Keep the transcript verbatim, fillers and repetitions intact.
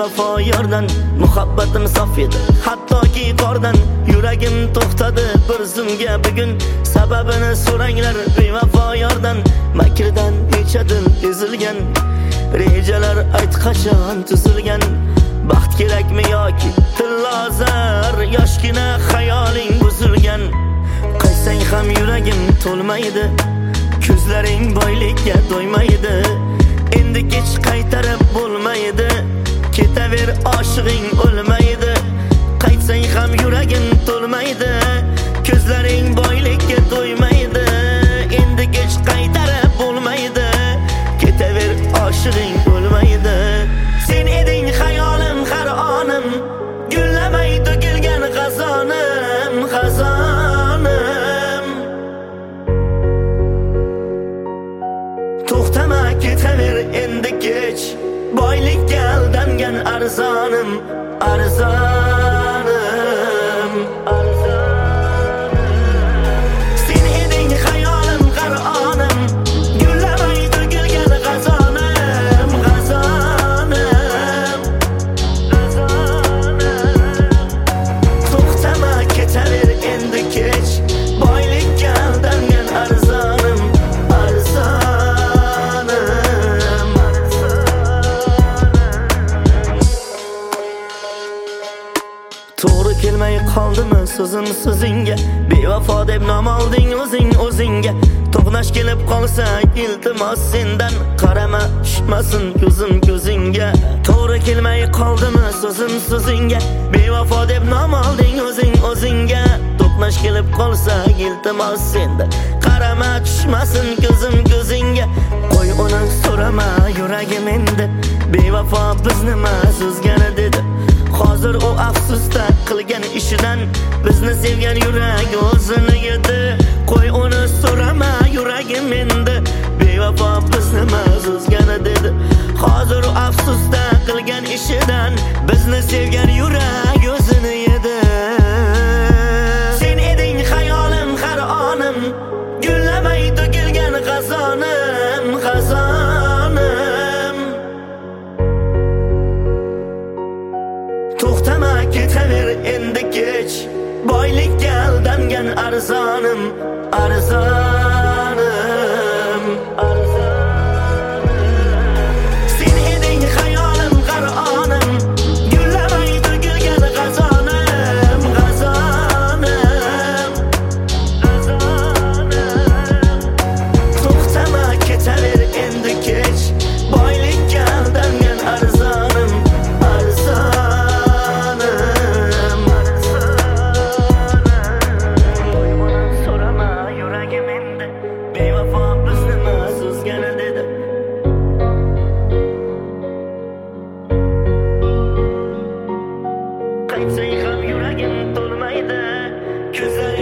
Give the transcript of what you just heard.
bevafo yordan muhabbatim sof edi, hattoki qordan. Yuragim to'xtadi bir zumga bugun, sababini so'ranglar bevafo yordan. Makrdan necha dil ezilgan, rejalar ayt qachon tuzilgan. Baxt kerakmi yoki tillozar, yoshgina xayoling buzilgan. Qaysang ham yuragim to'lmaydi, ko'zlaring boylikka to'ymaydi. Endi kech qaytarib bo'lmaydi, ketaver oshig'ing o'lmaydi. Qaytsang ham yuragim to'lmaydi, ko'zlaring boylikka to'ymaydi. Endi kech qaytarib bo'lmaydi, ketaver oshig'ing o'lmaydi. Sen eding xayolim har onim, gullamay to'kilgan xazonim, xazonim. To'xtama ketaver endi kech, boylikka aldangan arzonim, arzonim, arzonim. Sen eding xayolim har onim, gullamay to'kilgan xazonim, xazonim, xazonim. To'xtama ketaver endi kech, boylikka aldangan arzonim, arzonim, to'g'ri kelmay qoldimi so'zim so'zingga, bevafo deb nom olding o'zing o'zingga. To'qnash kelib qolsa iltimos sendan, qarama tushmasin ko'zim ko'zingga. To'g'ri kelmay qoldimi so'zim so'zingga, bevafo deb nom olding o'zing o'zingga. To'qnash kelib qolsa iltimos sendan, qarama tushmasin ko'zim ko'zingga. Qo'y uni so'rama yuragim endi, bevafo bizni emas o'zgani dedi. Hozir u afsusda qilgan ishidan, bizni sevgan yurak o'zini yedi. Qo'y uni so'rama yuragim endi, bevafo bizni emas o'zgani dedi. Hozir u afsusda qilgan ishidan, bizni sevgan yurak o'zini yedi. Sen eding xayolim har onim, gullamay to'kilgan xazonim, xazonim. To'xtama ketaver endi kech, boylikka aldangan arzonim, arzonim, arzonim. Sen eding xayolim har onim, gullamay to'kilgan xazonim, xazonim, xazonim. To'xtama ketaver endi kech, boylikka aldangan arzonim, arzonim, bevafo bizni emas o'zgani dedi. Qaytsang ham yuragim to'lmaydi, ko'zlaring